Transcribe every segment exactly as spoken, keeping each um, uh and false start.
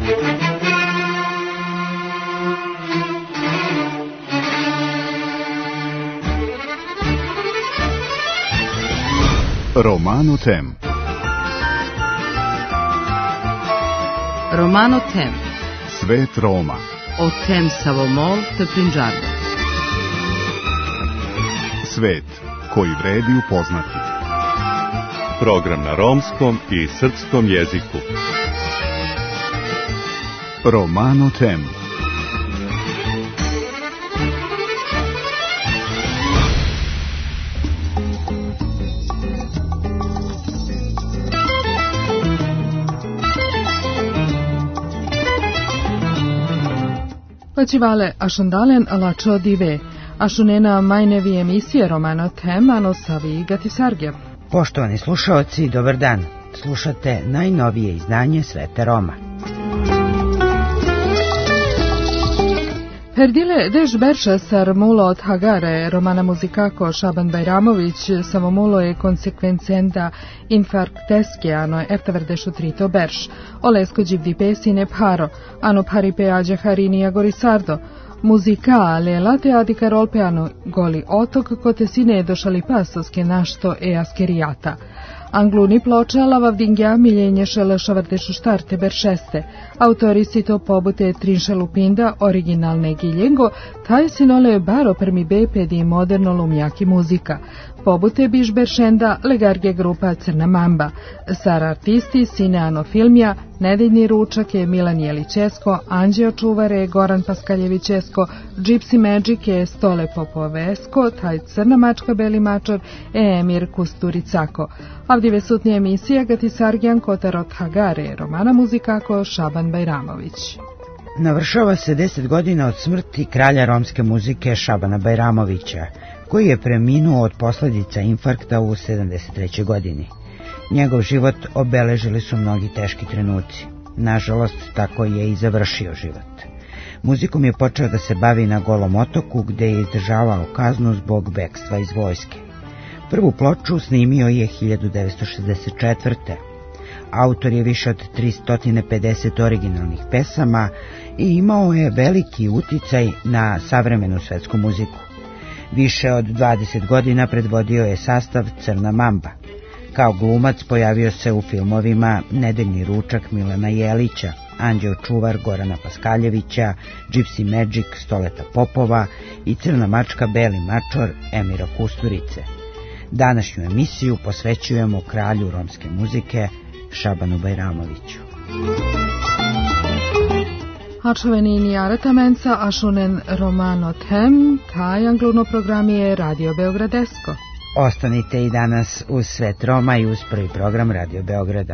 Romano Tem. Romano Tem. Svet Roma. O tem Savomol te Prinđardo. Svet koji vredi upoznati. Program na romskom i srpskom jeziku. Romano Tem. Počivale ašondalen alačo dive, ašunena majnevi emisije Romano Tem, ano savi gatisarge. Poštovani slušaoci, dobar dan. Slušate najnovije izdanje Sveta Roma. Perdile dež berša sar mulo od Hagare, Romana muzikako Šaban Bajramović, samo mulo je konsekvencenda infarkteske, ano eftaverdešu trito berš, olesko dživdi pesine pharo, ano phari peađe harinija gorisardo, muzika lela te adika rolpeano goli otok kote sine došali pasoske našto e askerijata. Angluni ploča lavavdingja miljenje šele šavardešu štarte beršeste. Autori si to pobute trinše lupinda originalne giljengo, taj sinole baro permi bepedi moderno lumjaki muzika. Pobute biš beršenda legarge grupa Crna Mamba. Sar artisti Sineano Filmija, Nedeljni ručak je Milan Jeličesko, Anđeo Čuvare, Goran Paskaljevićesko, Gypsy Magic je Stole Popovesko, taj Crna mačka Beli mačor e Emir Kusturicako. Avdive sutnje emisija Gatisargjan Kotar od Hagare, Romana muzikako Šaban Bajramović. Navršava se deset godina od smrti kralja romske muzike Šabana Bajramovića, koji je preminuo od posljedica infarkta u sedamdeset trećoj godini. Njegov život obeležili su mnogi teški trenuci. Nažalost, tako je i završio život. Muzikom je počeo da se bavi na Golom otoku, gde je izdržavao kaznu zbog bekstva iz vojske. Prvu ploču snimio je hiljadu devetsto šezdeset četvrte. Autor je više od tristo pedeset originalnih pesama i imao je veliki uticaj na savremenu svetsku muziku. Više od dvadeset godina predvodio je sastav Crna Mamba. Kao glumac pojavio se u filmovima Nedeljni ručak Milana Jelića, Anđeo Čuvar Gorana Paskaljevića, Gypsy Magic Stoleta Popova i Crna mačka Beli mačor Emira Kusturice. Današnju emisiju posvećujemo kralju romske muzike Šabanu Bajramoviću. Arčovenini aretamenca ašunen Romano Tem, taj angluno program je Radio Beogradesko. Ostanite i danas uz Svet Roma i uz prvi program Radio Beograda.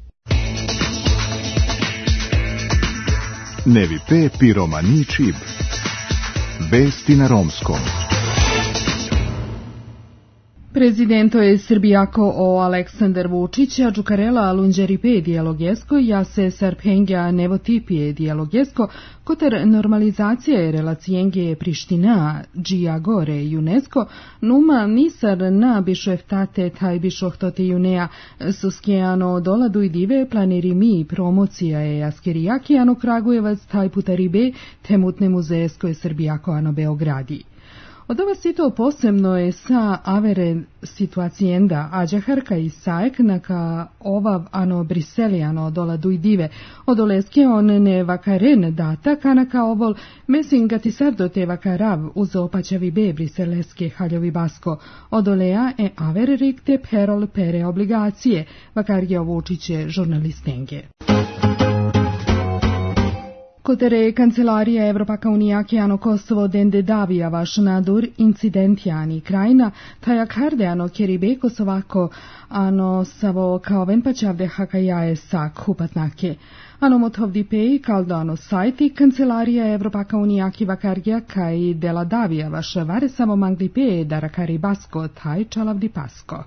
Nevi pe pi romani čib. Vesti na romskom. Prezidento je Srbijako o Aleksandar Vučića, Đukarela Lunđeripe dijalogesko, ja se Sarpengja Nevotipije dijalogesko, kotar normalizacije relacijenge Priština, Džija Gore UNESCO, numa nisar na bišeftate taj bišohtote junea, suskejano doladu i dive planeri mi promocija je askerijakijano Kragujevac taj putaribe temutne muzejesko je Srbijako ano Beogradi. Od ova sito posebno je sa avere situacijenda Ađaharka i Sajek naka ovav ano Briselijano dola dujdive od oleske on ne vakaren data kanaka ovol mesin gatisardo te vakarav uz opaćavi be briseleske haljovi basko od olea e avere rikte perol pere obligacije vakarje Vučiće žurnalistenge. Kotere Kancelarija Evropaka unijake ano Kosovo dende davija vaš nadur incidentijani krajina, tajak harde ano keribe Kosovako ano savo kao venpačavde hakajaje sak hupatnake. Ano motovdi peji kaldo ano sajti Kancelarija Evropaka unijaki vakargija kaj dela davija vaš vare samo mangli peje darakari basko taj čalavdi pasko.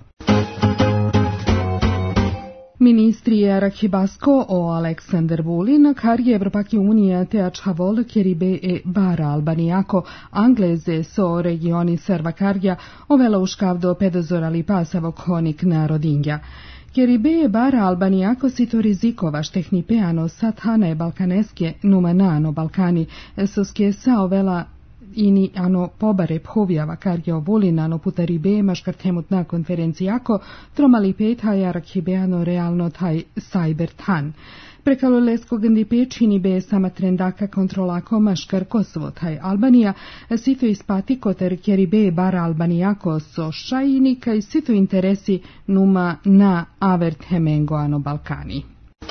Ministri Arhibasko o Aleksandar Vulin, kar je Evropaki unija te ačhavol keribe e bara Albanijako, Angleze so regioni Sarvakarja, ovela uškavdo pedozorali pasavok honik narodinja. Keribee bara Albaniakos i to rizikovaš tehnipeano sathane balkaneske numanano Balkani, soskiesa ovela ini ano pobare phovjava kargeo volinano putaribe maškartemut na konferencijako tromali pethaja rakhibeano realno taj sajbertan. Prekalo lesko gandipe čini be sama trendaka kontrolako maškar Kosovo taj Albanija, sito ispati koter Keribee bara Albaniako so šajinika i sito interesi numa na avert hemengoano Balkani.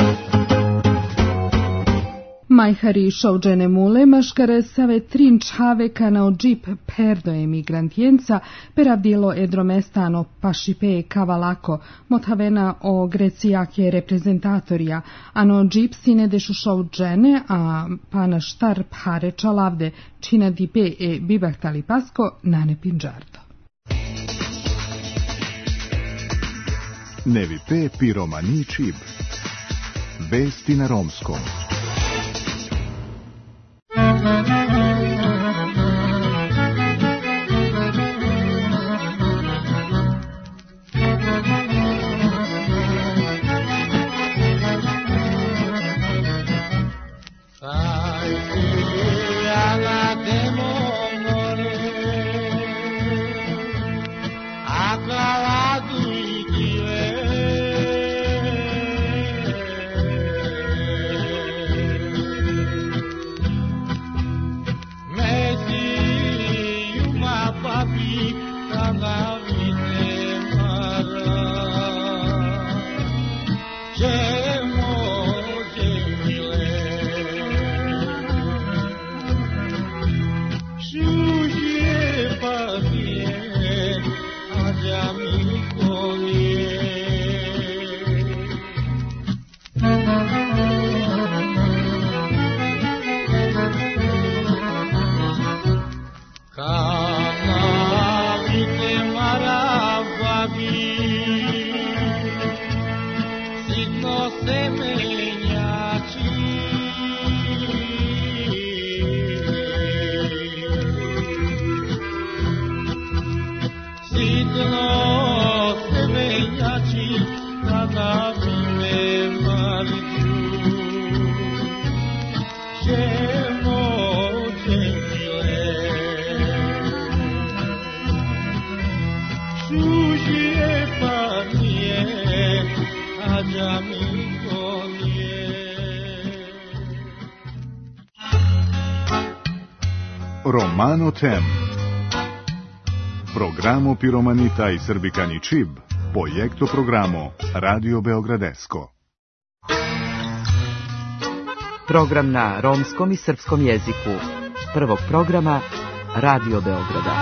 Majhari šovđene mule maškare save trin čaveka na ođip perdo emigrantijenca peravdilo edromestano pašipe kavalako motavena o grecijake reprezentatorija, ano ođip sine dešu šovđene, a pana štar pare čalavde čina dipe e bibahtali pasko nane pinđardo. Nevipe piromani čib. Vesti na romskom. Romano Tem. Programo Piromanita i Srbikani Čib. Projekto programo Radio Beogradesko. Program na romskom i srpskom jeziku. Prvog programa Radio Beograda.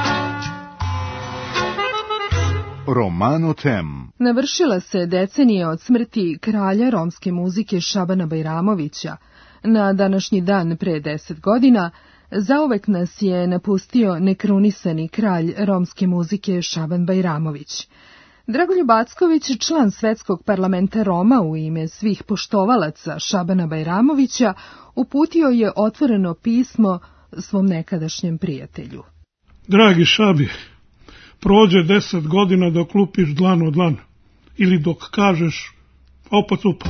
Romano Tem. Navršila se decenija od smrti kralja romske muzike Šabana Bajramovića. Na današnji dan pre deset godina zauvek nas je napustio nekrunisani kralj romske muzike Šaban Bajramović. Dragoljub Acković, član Svetskog parlamenta Roma, u ime svih poštovalaca Šabana Bajramovića, uputio je otvoreno pismo svom nekadašnjem prijatelju. Dragi Šabi, prođe deset godina dok lupiš dlan od dlan, ili dok kažeš opa cupa.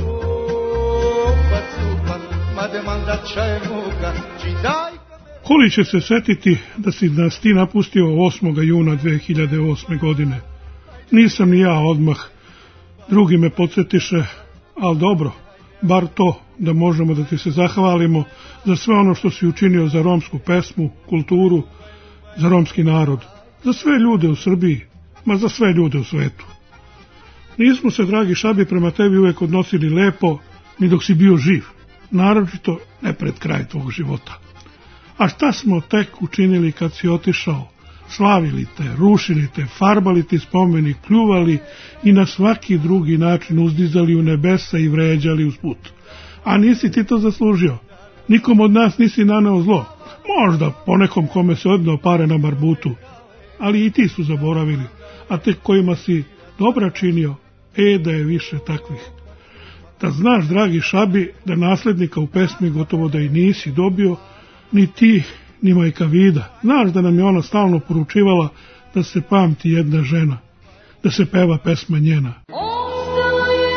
Koli će se setiti da si nas ti napustio osmog juna dve hiljade osme. godine. Nisam ni ja odmah, drugi me podsjetiše, ali dobro, bar to da možemo da ti se zahvalimo za sve ono što si učinio za romsku pesmu, kulturu, za romski narod, za sve ljude u Srbiji, ma za sve ljude u svetu. Nismo se, dragi Šabi, prema tebi uvek odnosili lepo, ni dok si bio živ, naročito ne pred kraj tvog života. A šta smo tek učinili kad si otišao? Slavili te, rušili te, farbali ti spomenik, pljuvali i na svaki drugi način uzdizali u nebesa i vređali usput. A nisi ti to zaslužio. Nikom od nas nisi naneo zlo. Možda ponekom kome se odneo pare na marbutu. Ali i ti su zaboravili. A tek kojima si dobra činio, e da je više takvih. Da znaš, dragi Šabi, da naslednika u pesmi gotovo da i nisi dobio, ni ti, ni majka Vida. Znaš da nam je ona stalno poručivala da se pamti jedna žena, da se peva pesma njena. Ostala je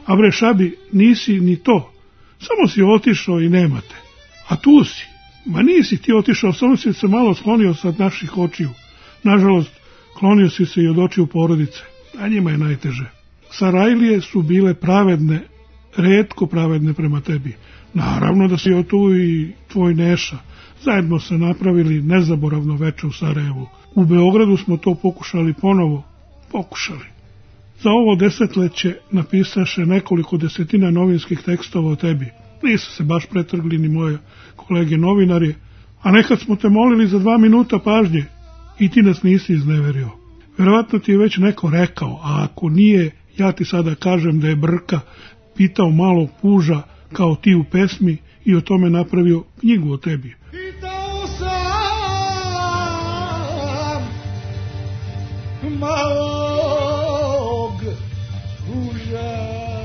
A bre Šabi, nisi ni to, samo si otišao i nemate. A tu si, ma nisi ti otišao, samo si se malo sklonio sa naših očiju. Nažalost, klonio si se i od očiju porodice, a njima je najteže. Sarajlije su bile pravedne, retko pravedne prema tebi. Naravno da si o tu i tvoj Neša. Zajedno se napravili nezaboravno veče u Sarajevu. U Beogradu smo to pokušali ponovo. Pokušali. Za ovo desetleće napisaše nekoliko desetina novinskih tekstova o tebi. Nisu se baš pretrgli ni moje kolege novinari, a nekad smo te molili za dva minuta pažnje i ti nas nisi izneverio. Verovatno ti je već neko rekao, a ako nije, ja ti sada kažem da je Brka pitao malo puža kao ti u pesmi i o tome napravio knjigu o tebi. Pitao sam malog puža.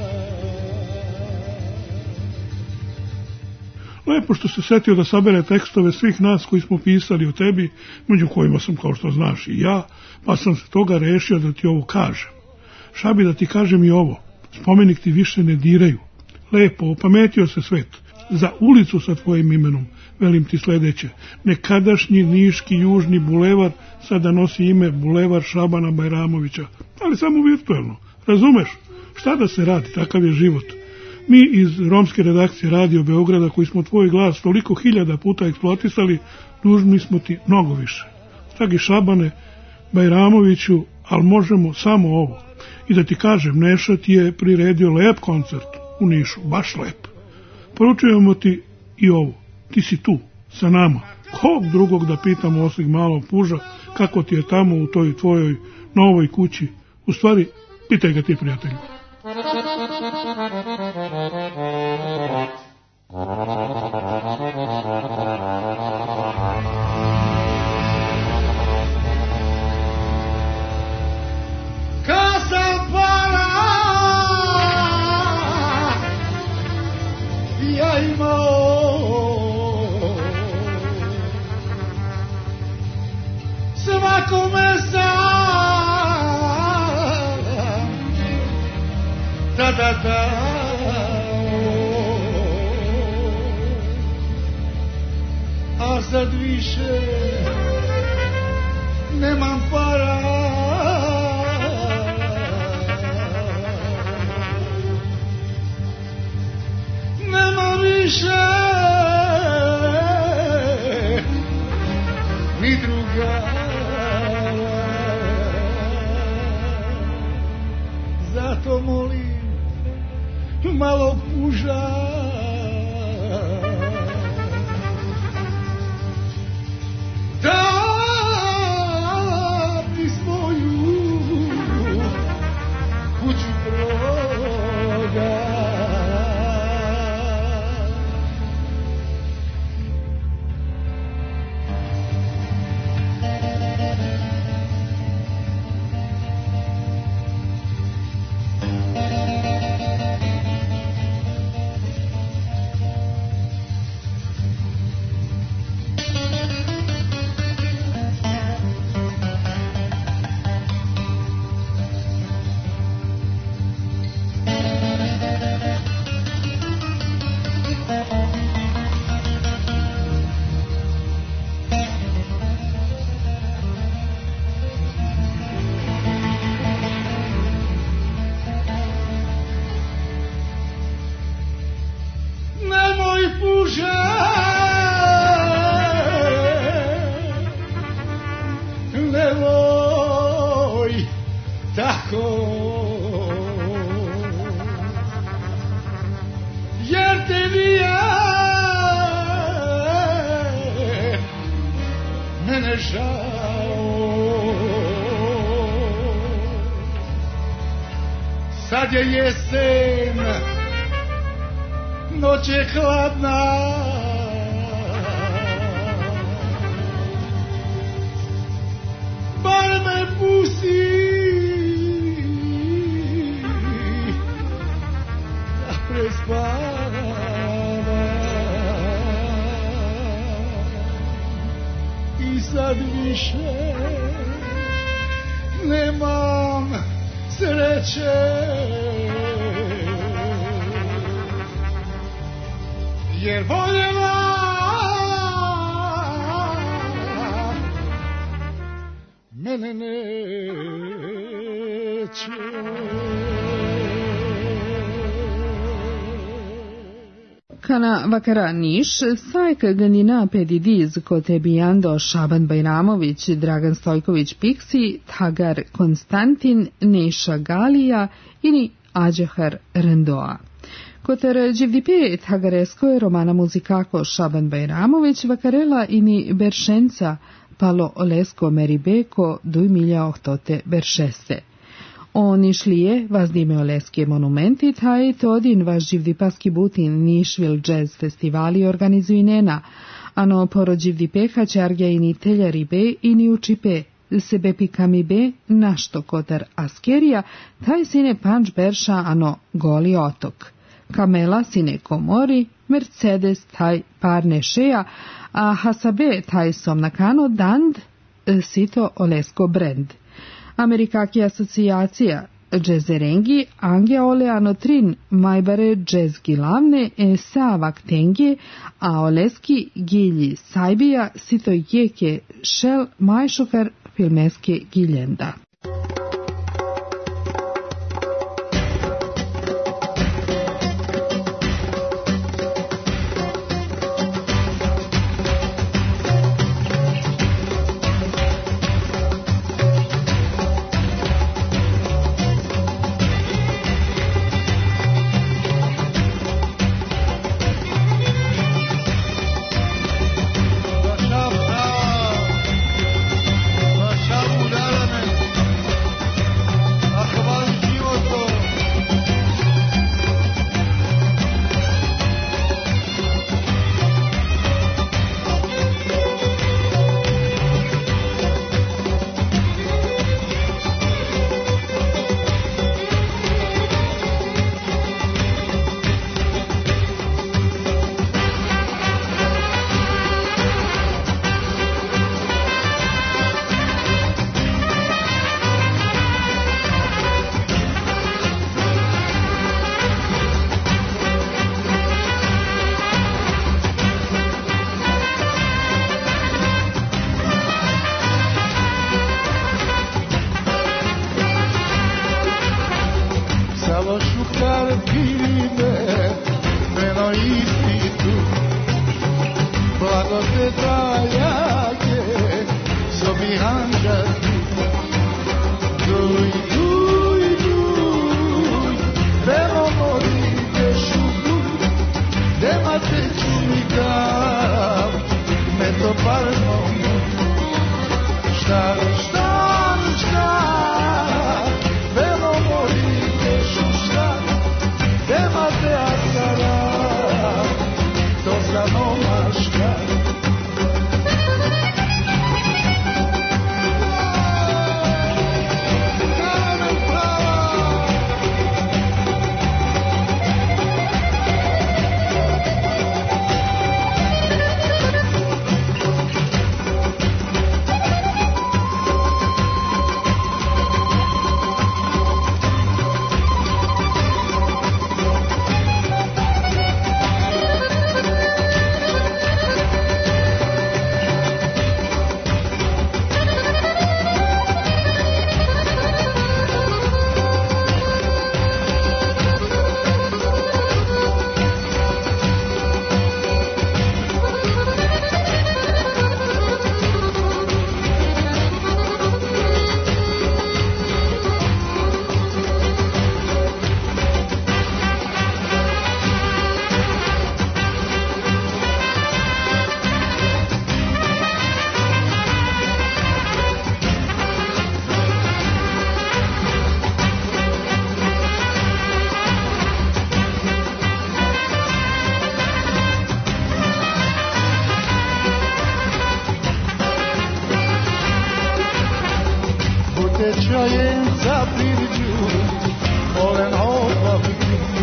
Lepo što se setio da sabere tekstove svih nas koji smo pisali o tebi, među kojima sam, kao što znaš, i ja, pa sam se toga rešio da ti ovo kažem. Šabi, da ti kažem i ovo, spomenik ti više ne diraju. Lepo, opametio se svet. Za ulicu sa tvojim imenom, velim ti sledeće. Nekadašnji Niški južni bulevar sada nosi ime Bulevar Šabana Bajramovića, ali samo virtuelno. Razumeš? Šta da se radi, takav je život. Mi iz romske redakcije Radio Beograda, koji smo tvoj glas toliko hiljada puta eksploatisali, dužni smo ti mnogo više. Dragi Šabane Bajramoviću, ali možemo samo ovo. I da ti kažem, Neša ti je priredio lep koncert u Nišu, baš lep. Poručujemo ti i ovo, ti si tu, sa nama. Kog drugog da pitamo osim malog puža, kako ti je tamo u toj tvojoj novoj kući? U stvari, pitaj ga ti, prijatelju. Kasa para ja imao, svakome sam da da dao, a sad više nemam para. Nema više ni druga, zato molim malog puža da ti svoju kuću proda. Sad je jesen, noć je hladna, bar me pusti da prespavam. I sad više nemam sreće jer voljela mene neće. Kana vakara Niš, sajka ganina pedidiz kotebijando Šaban Bajramović, Dragan Stojković Piksi, Tagar Konstantin, Neša Galija ini Ađahar Rendoa. Kotar Đevdipe Tagaresko Romana muzikako Šaban Bajramović vakarela ini Beršenca Palo Olesko Meribeko duj milja ohtote Beršese. O Nišlije vazdime oleske monumenti, taj todin vaš Đivdipaski butin Nišvil jazz festivali organizujnena, ano poro Đivdipeha čargja ini teljaribe ini učipe, sebe pikamibe našto kotar askerija, taj sine panč berša ano goli otok. Kamela sine komori, Mercedes taj parne šeja, a Hasabe taj somnakano dand sito olesko brand. Amerikaki asocijacija džezerengi ange ole anotrin majbare džez gilavne e sa vaktengi, a oleski gilji sajbija sito jeke šel majšokar filmeske giljenda. Tecciajenza pirgiu, volen opavi,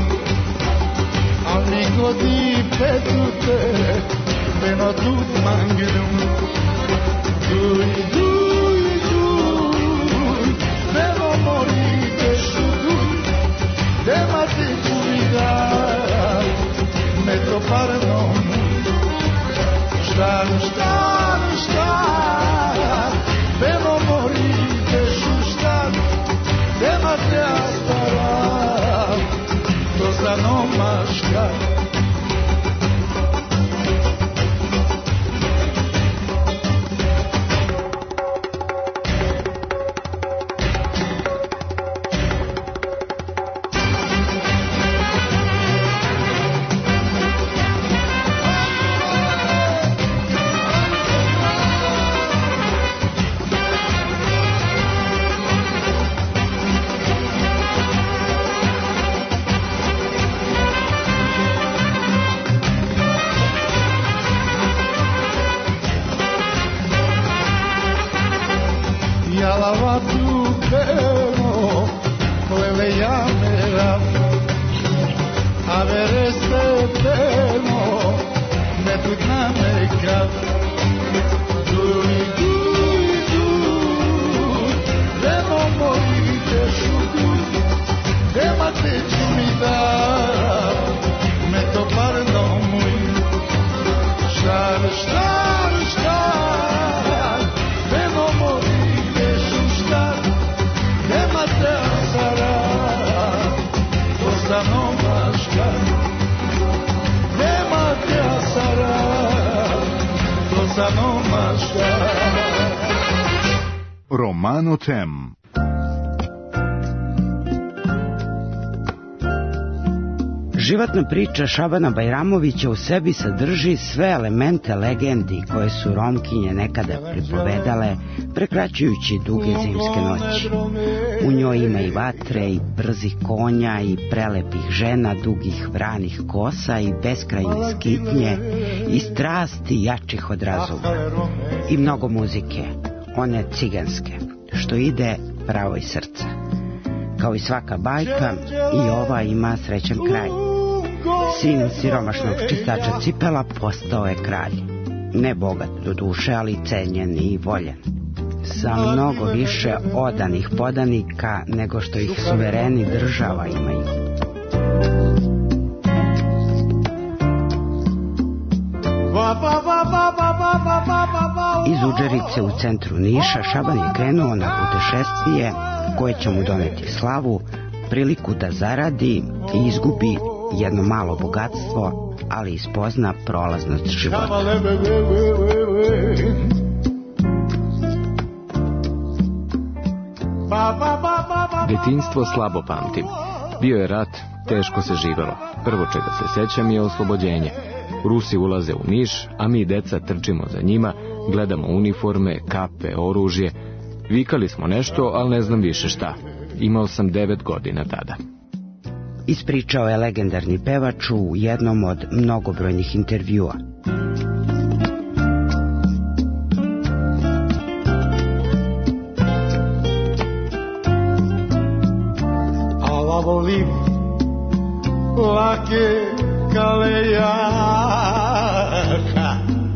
amico di petute, meno tut mangilum. Dui, dui, dui, meno morite su dui, demate cuidar, me troparon Salavatu peno Lele yamera Avereste peno Ne tutna meka Dui dui dui Demo morite šudu Dema te ću mi da Me to parno muj Šar, štar, štar Demo morite šuštar Dema te asara Ostano maška Dema te asara Ostano maška Romano Tem. Životna priča Šabana Bajramovića u sebi sadrži sve elemente legendi koje su Romkinje nekada pripovedale, prekraćujući duge zimske noći. U njoj ima i vatre, i brzih konja, i prelepih žena, dugih vranih kosa, i beskrajne skitnje, i strasti jačih od razuma. I mnogo muzike, one ciganske, što ide pravo iz srca. Kao i svaka bajka, i ova ima srećan kraj. Sin siromašnog čistača cipela postao je kralj. Ne bogat do duše, ali cenjen i voljen. Sa mnogo više odanih podanika nego što ih suvereni država imaju. Iz Udžerice u centru Niša Šaban je krenuo na putešestvije koje će mu doneti slavu, priliku da zaradi i izgubi jedno malo bogatstvo, ali ispozna prolaznost života. Detinjstvo slabo pamtim. Bio je rat, teško se živelo. Prvo čega se sećam je oslobođenje. Rusi ulaze u Niš, a mi deca trčimo za njima, gledamo uniforme, kape, oružje. Vikali smo nešto, ali ne znam više šta. Imao sam devet godina tada. Ispričao je legendarni pevač u jednom od mnogobrojnih intervjua. Ala volim lake kalejaka.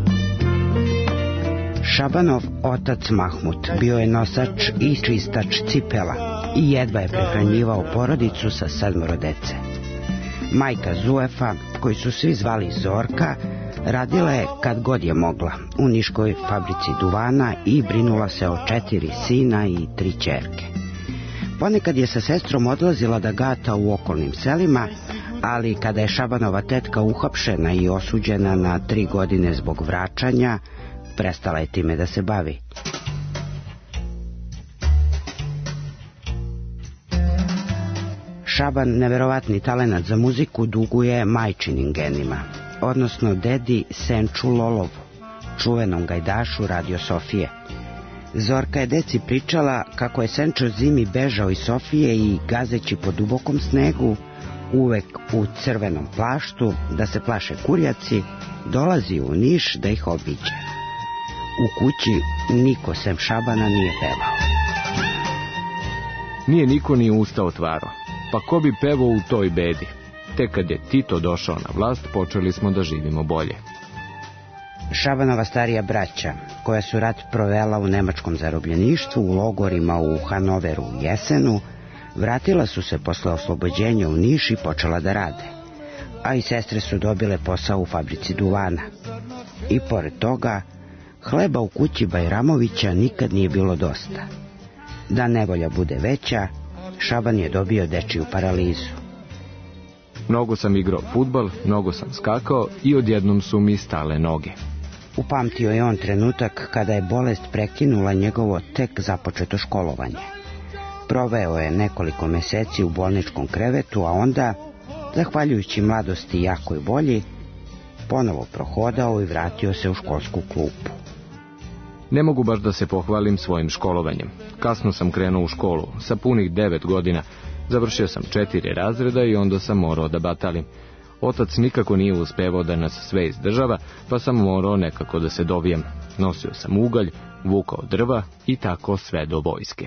Šabanov otac Mahmut bio je nosač i čistač cipela i jedva je prehranjivao porodicu sa sedmoro dece. Majka Zuefa, koju su svi zvali Zorka, radila je kad god je mogla u niškoj fabrici duvana i brinula se o četiri sina i tri ćerke. Ponekad je sa sestrom odlazila da gata u okolnim selima, ali kada je Šabanova tetka uhapšena i osuđena na tri godine zbog vraćanja, prestala je time da se bavi. Šaban neverovatni talenat za muziku duguje majčinim genima, odnosno dedi Senču Lolovu, čuvenom gajdašu Radio Sofije. Zorka je deci pričala kako je Senčo zimi bežao iz Sofije i gazeći po dubokom snegu, uvek u crvenom plaštu, da se plaše kurjaci, dolazi u Niš da ih obiđe. U kući niko sem Šabana nije pevao. Nije niko ni usta otvarao. Pa ko bi pevao u toj bedi? Tek kad je Tito došao na vlast, počeli smo da živimo bolje. Šabanova starija braća, koja su rat provela u nemačkom zarobljeništvu, u logorima u Hanoveru i Jesenu, vratila su se posle oslobođenja u Niš i počela da rade. A i sestre su dobile posao u fabrici duvana. I pored toga, hleba u kući Bajramovića nikad nije bilo dosta. Da nevolja bude veća, Šaban je dobio dečiju paralizu. Mnogo sam igrao fudbal, mnogo sam skakao i odjednom su mi stale noge. Upamtio je on trenutak kada je bolest prekinula njegovo tek započeto školovanje. Proveo je nekoliko meseci u bolničkom krevetu, a onda, zahvaljujući mladosti i jakoj volji, ponovo prohodao i vratio se u školsku klupu. Ne mogu baš da se pohvalim svojim školovanjem. Kasno sam krenuo u školu, sa punih devet godina. Završio sam četiri razreda i onda sam morao da batalim. Otac nikako nije uspevao da nas sve izdržava, pa sam morao nekako da se dovijem. nosio sam ugalj, vukao drva i tako sve do vojske.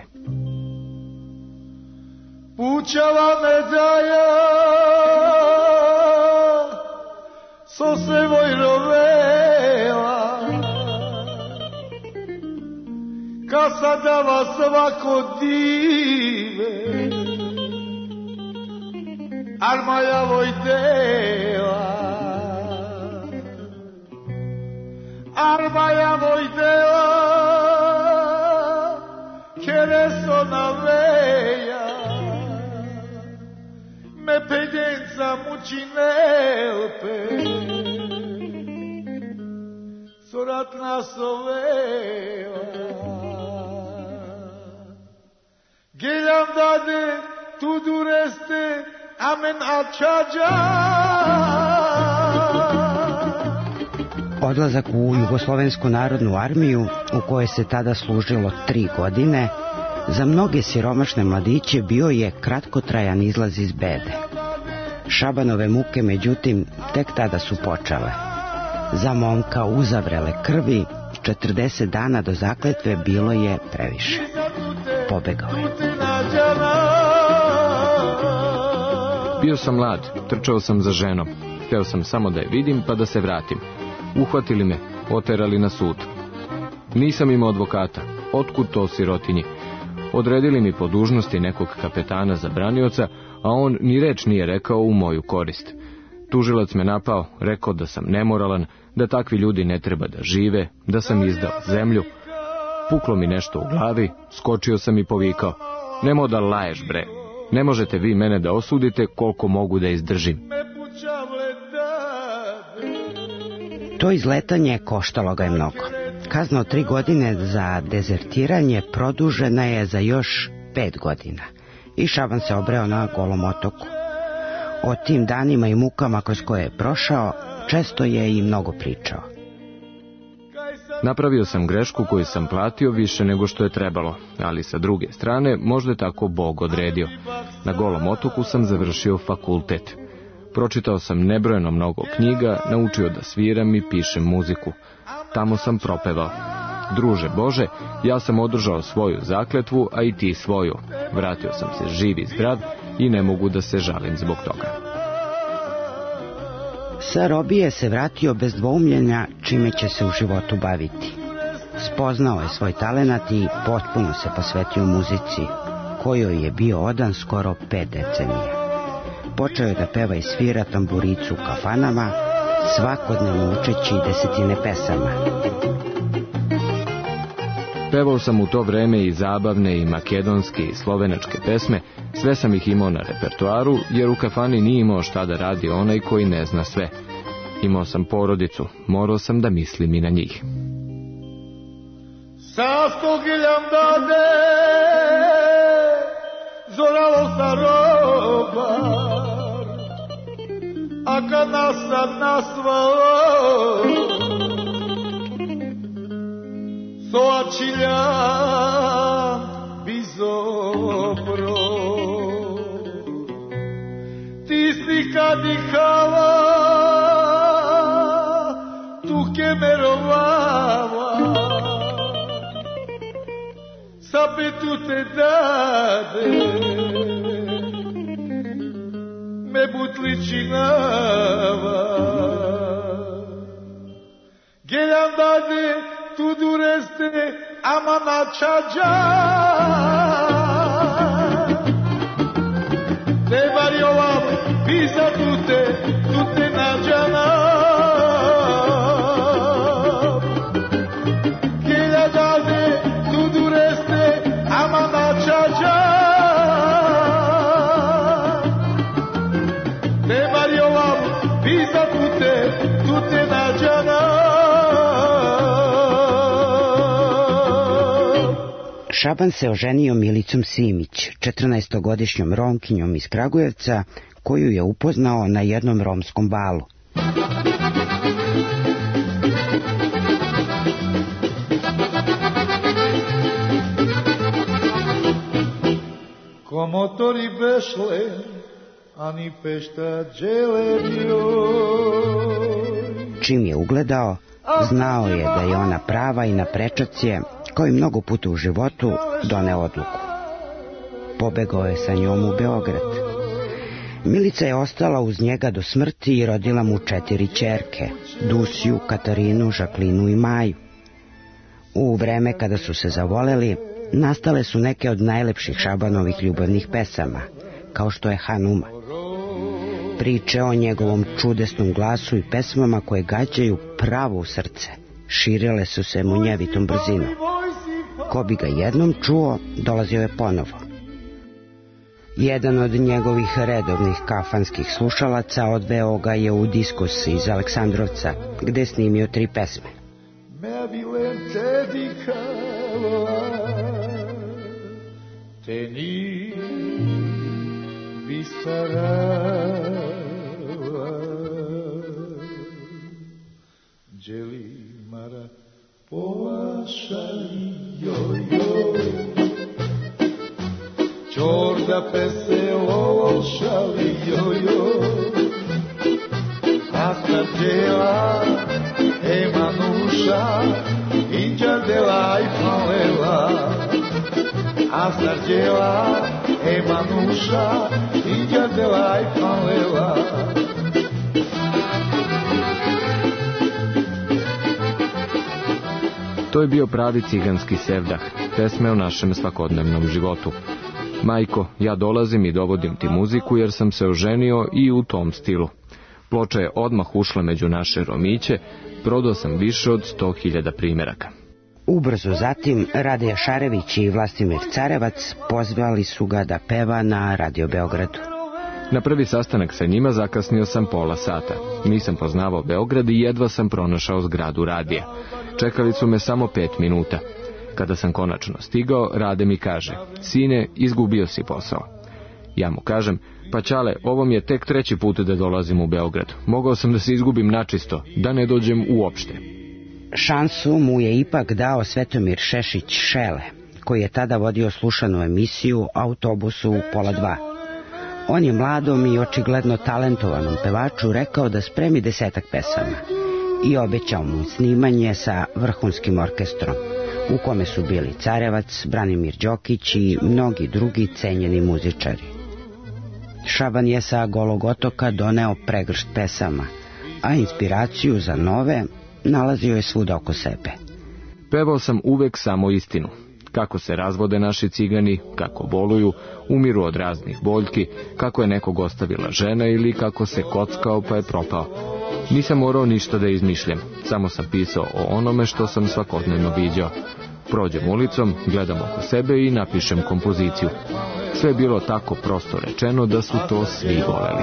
Pućava medalja, so se vojrovela, ka sada vas svako dive, armaja vojdela, armaja vojdela, kereso na veja, me penjenca mučinelpe, sorat nasovela, geljam dade tu dureste, amen alčađa. Odlazak u Jugoslovensku narodnu armiju, u kojoj se tada služilo tri godine, za mnoge siromašne mladiće bio je kratkotrajan izlaz iz bede. Šabanove muke, međutim, tek tada su počele. Za momka uzavrele krvi, četrdeset dana do zakletve bilo je previše. Pobegao je. Bio sam mlad, trčao sam za ženom. Hteo sam samo da je vidim pa da se vratim. Uhvatili me, oterali na sud. Nisam imao advokata, otkud to sirotinji? Odredili mi po dužnosti nekog kapetana za branioca, a on ni reč nije rekao u moju korist. Tužilac me napao, rekao da sam nemoralan, da takvi ljudi ne treba da žive, da sam izdao zemlju. Puklo mi nešto u glavi, skočio sam i povikao: "Nemo da laješ, bre, ne možete vi mene da osudite koliko mogu da izdržim." To izletanje koštalo ga je mnogo. Kazna od tri godine za dezertiranje produžena je za još pet godina i Šaban se obreo na Golom otoku. O tim danima i mukama kroz koje je prošao često je i mnogo pričao. Napravio sam grešku koju sam platio više nego što je trebalo, ali sa druge strane možda je tako Bog odredio. Na Golom otoku sam završio fakultet. Pročitao sam nebrojeno mnogo knjiga, naučio da sviram i pišem muziku. Tamo sam propevao: "Druže Bože, ja sam održao svoju zakletvu, a i ti svoju. Vratio sam se živ i zdrav i ne mogu da se žalim zbog toga." Sa robije se vratio bez dvoumljenja čime će se u životu baviti. Spoznao je svoj talenat i potpuno se posvetio muzici, kojoj je bio odan skoro pet decenija. Počeo je da peva i svira tamburicu u kafanama, svakodnevno učeći desetine pesama. Pevao sam u to vreme i zabavne i makedonske i slovenačke pesme, sve sam ih imao na repertoaru, jer u kafani nije imao šta da radi onaj koji ne zna sve. Imao sam porodicu, morao sam da mislim i na njih. Sasto giljam dade, zoralo sa robar, a kad nas sad nasvalo, soačiljam bizopro. Ti si kad dihala, tu kemerovava, sapet tu te dade, me butličinava. Geljam dade, tu dureste, ama na čađa. Te variovam, pisa tute, tute nađana. Gelja dade, tu dureste, ama na čađa. Te variovam, pisa tute, tute nađana. Šaban se oženio Milicom Simić, četrnaestogodišnjom Romkinjom iz Kragujevca, koju je upoznao na jednom romskom balu. Ko motori bešle, ani pešta džele njoj. Čim je ugledao, Znao je da je ona prava i na prečac je, kao i mnogo puta u životu, doneo odluku. Pobegao je sa njom u Beograd. Milica je ostala uz njega do smrti i rodila mu četiri ćerke, Dusiju, Katarinu, Žaklinu i Maju. U vreme kada su se zavoleli, nastale su neke od najlepših Šabanovih ljubavnih pesama, kao što je Hanuma. Priče o njegovom čudesnom glasu i pesmama koje gađaju pravo u srce širile su se munjevitom brzinom. Ko bi ga jednom čuo, dolazio je ponovo. Jedan od njegovih redovnih kafanskih slušalaca odveo ga je u diskus iz Aleksandrovca, gde je snimio tri pesme. Čorda pese ovo šali jojo, a starđela emanuša, inđa dela i palela, a starđela emanuša, inđa dela i palela. To je bio pravi ciganski sevdah, pesme o našem svakodnevnom životu. Majko, ja dolazim i dovodim ti muziku jer sam se oženio i u tom stilu. Ploča je odmah ušla među naše romiće, prodao sam više od sto hiljada primjeraka. Ubrzo zatim Rade Šarević i Vlastimir Carevac pozvali su ga da peva na Radio Beogradu. Na prvi sastanak sa njima zakasnio sam pola sata. Nisam poznavao Beograd i jedva sam pronašao zgradu radija. Čekali su me samo pet minuta. Kada sam konačno stigao, Rade mi kaže: sine, izgubio si posao. Ja mu kažem: pa čale, ovo mi je tek treći put da dolazim u Beograd. Mogao sam da se izgubim načisto, da ne dođem uopšte. Šansu mu je ipak dao Svetomir Šešić Šele, koji je tada vodio slušanu emisiju Autobusu u pola dva. On je mladom i očigledno talentovanom pevaču rekao da spremi desetak pesama i obećao mu snimanje sa vrhunskim orkestrom, u kome su bili Carevac, Branimir Đokić i mnogi drugi cenjeni muzičari. Šaban je sa Golog otoka doneo pregršt pesama, a inspiraciju za nove nalazio je svuda oko sebe. Pevao sam uvek samo istinu. Kako se razvode naši cigani, kako boluju, umiru od raznih boljki, kako je nekog ostavila žena ili kako se kockao pa je propao. Nisam morao ništa da izmišljam, samo sam pisao o onome što sam svakodnevno viđao. Prođem ulicom, gledam oko sebe i napišem kompoziciju. Sve je bilo tako prosto rečeno da su to svi voleli.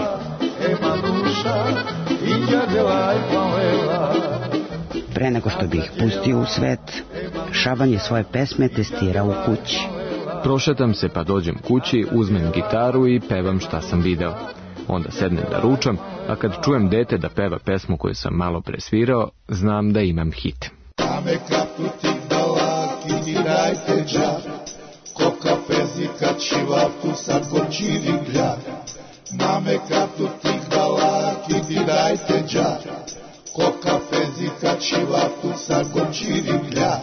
Pre nego što bi ih pustio u svet, Šaban je svoje pesme testirao u kući. Prošetam se pa dođem kući, uzmem gitaru i pevam šta sam video. Onda sednem da ručam, a kad čujem dete da peva pesmu koju sam malo presvirao, znam da imam hit. Ame kaptu tih dalaki mi dajte džak, koka pezika čivaftu sad gorčiri gljak. Mame kaptu tih dalaki mi dajte džak, koka pezika čivaftu sad gorčiri gljak.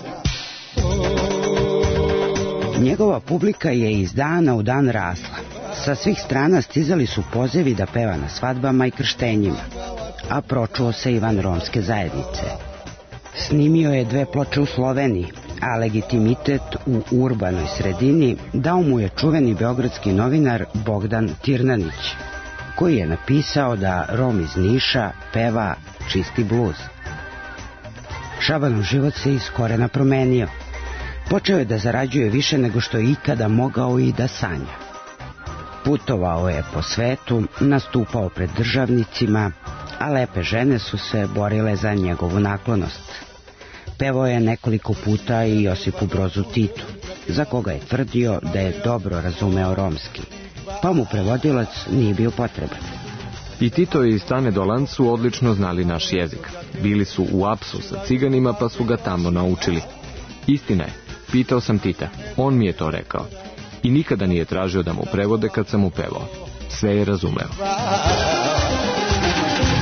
Njegova publika je iz dana u dan rasla. Sa svih strana stizali su pozivi da peva na svadbama i krštenjima, a pročuo se i van romske zajednice. Snimio je dve ploče u Sloveniji, a legitimitet u urbanoj sredini dao mu je čuveni beogradski novinar Bogdan Tirnanić, koji je napisao da Rom iz Niša peva čisti bluz. Šabanov život se iz korena promenio. Počeo je da zarađuje više nego što je ikada mogao i da sanja. Putovao je po svetu, nastupao pred državnicima, a lepe žene su se borile za njegovu naklonost. Pevao je nekoliko puta i Josipu Brozu Titu, za koga je tvrdio da je dobro razumeo romski, pa mu prevodilac nije bio potreban. I Tito i Stane Dolan su odlično znali naš jezik. Bili su u Apsu sa ciganima pa su ga tamo naučili. Istina je, pitao sam Tita, on mi je to rekao. I nikada nije tražio da mu prevode kad sam mu pevao. Sve je razumeo.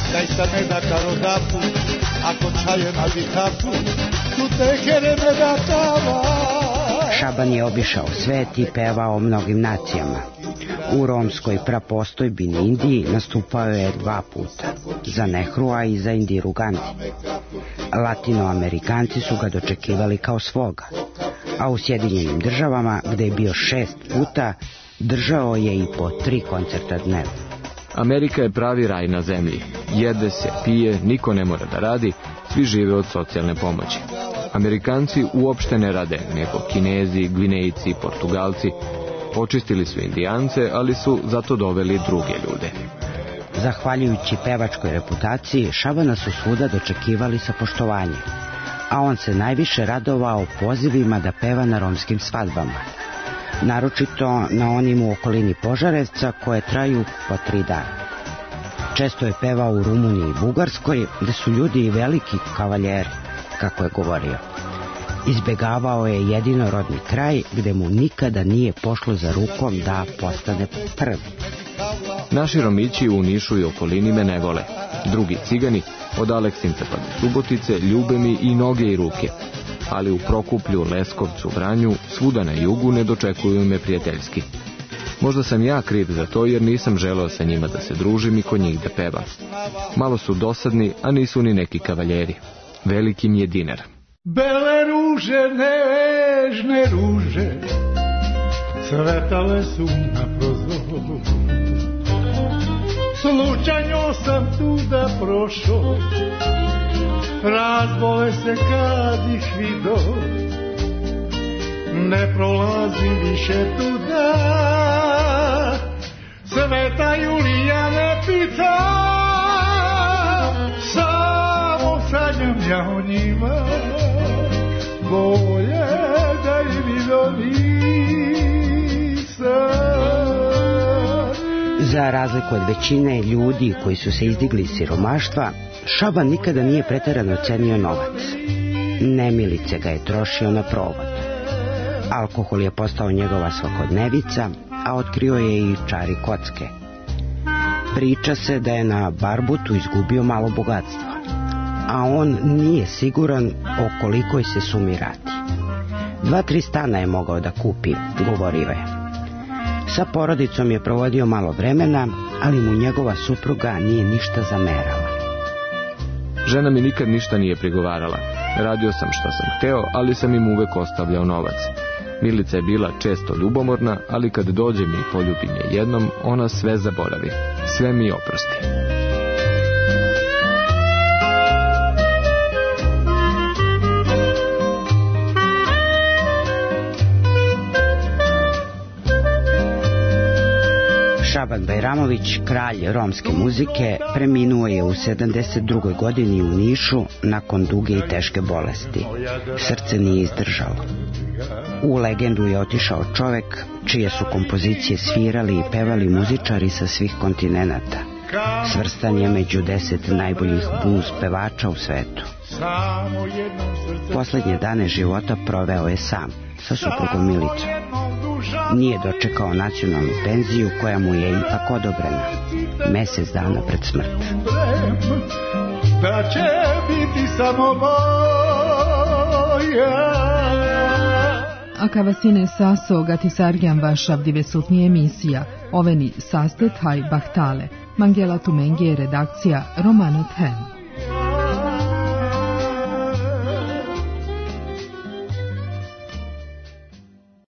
daj sa ne da karodapu, ako čaje na dikapu, tu te kere me da tava. Šaban je obišao svet i pevao mnogim nacijama. U romskoj prapostojbini Indiji nastupao je dva puta, za Nehrua i za Indiru Gandhi. Latinoamerikanci su ga dočekivali kao svoga, a u Sjedinjenim državama, gde je bio šest puta, držao je i po tri koncerta dnevno. Amerika je pravi raj na zemlji. Jede se, pije, niko ne mora da radi, svi žive od socijalne pomoći. Amerikanci uopšte ne rade, nego Kinezi, Gvinejci, Portugalci. Očistili su Indijance, ali su zato doveli druge ljude. Zahvaljujući pevačkoj reputaciji, Šabana su svuda dočekivali sa poštovanjem, a on se najviše radovao pozivima da peva na romskim svadbama, naročito na onim u okolini Požarevca koje traju po tri dana. Često je pevao u Rumuniji i Bugarskoj, gde su ljudi i veliki kavaljeri, kako je govorio. Izbegavao je jedinorodni kraj gde mu nikada nije pošlo za rukom da postane prvi. Naši Romići u Nišu i okolini me ne vole. Drugi cigani, od Aleksinca pa do Subotice, ljube mi i noge i ruke. Ali u Prokuplju, Leskovcu, Vranju, svuda na jugu ne dočekuju me prijateljski. Možda sam ja kriv za to jer nisam želeo sa njima da se družim i kod njih da pevam. Malo su dosadni, a nisu ni neki kavaljeri. Veliki mi je dinar. Bele ruže, nežne ruže, cvetale su na prozoru. Slučajno sam tuda prošao, razbole se kad ih vido, ne prolazim više tuda, Sveta Julija ne pita, samo sanjam ja o njima, bolje da i vidio nisam. Za razliku od većine ljudi koji su se izdigli iz siromaštva, Šaban nikada nije preterano cenio novac. Nemilice ga je trošio na provod. Alkohol je postao njegova svakodnevica, a otkrio je i čari kocke. Priča se da je na Barbutu izgubio malo bogatstva, a on nije siguran o kolikoj se sumi radi. Dva, tri stana je mogao da kupi, govorio je. Sa porodicom je provodio malo vremena, ali mu njegova supruga nije ništa zamerala. Žena mi nikad ništa nije prigovarala. Radio sam šta sam hteo, ali sam im uvek ostavljao novac. Milica je bila često ljubomorna, ali kad dođe mi i poljubi nje jednom, ona sve zaboravi. Sve mi oprosti. Šaban Bajramović, kralj romske muzike, preminuo je u sedamdeset drugoj godini u Nišu nakon duge i teške bolesti. Srce nije izdržalo. U legendu je otišao čovek čije su kompozicije svirali i pevali muzičari sa svih kontinenata. Svrstan je među deset najboljih blues pevača u svetu. Poslednje dane života proveo je sam, sa suprugom Milicom. Nije dočekao nacionalnu penziju koja mu je ipak odobrena, mesec dana pred smrt. Da će biti samo moja. Akavasine saso gatisargyan vašavdi vesultni emisija, oveni sastet haj bahtale, Mangela Tumengije redakcija Romano Ten.